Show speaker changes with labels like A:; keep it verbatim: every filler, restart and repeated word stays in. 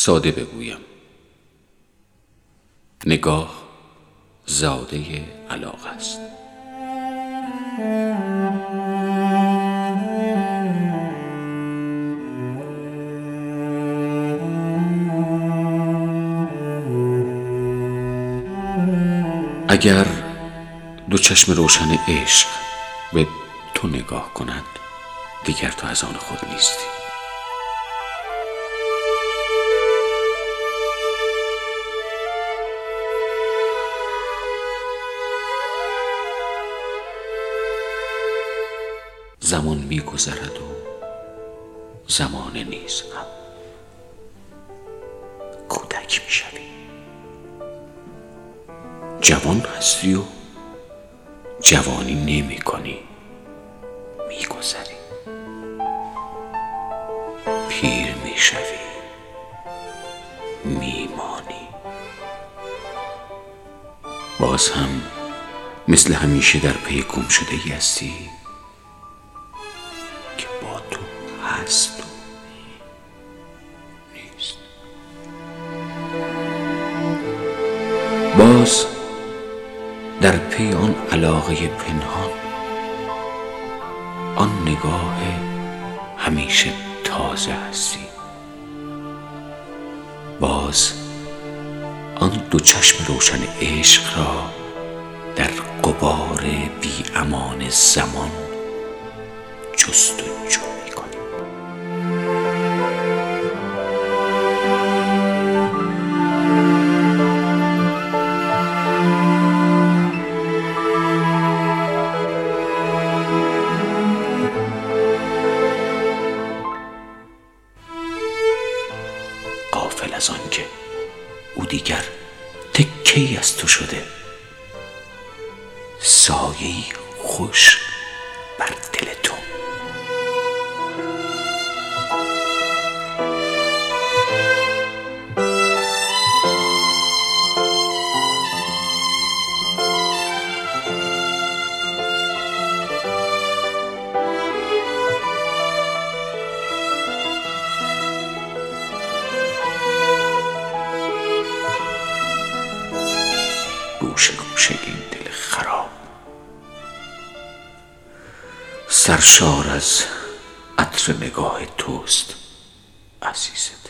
A: ساده بگویم، نگاه زاده علاقه است. اگر دو چشم روشن عشق به تو نگاه کند، دیگر تو از آن خود نیستی. زمان می گذرد و زمانه نیز هم. کودک می شوی، جوان هستی و جوانی نمی کنی، می گذری. پیر می شوی، می مانی. باز هم مثل همیشه در پی گم شده ای هستی که با تو هست و نیست. باز در پی آن علاقه پنهان، آن نگاه همیشه تازه هستی. باز آن دو چشم روشن عشق را در غبار بی امان زمان جستجو می‌کنی. غافل از آن که او دیگر تکه‌ای از تو شده، سایه‌ای خوش بر دل تو. گوشه گوشه این دل خراب سرشار از عطر نگاه توست عزیزم.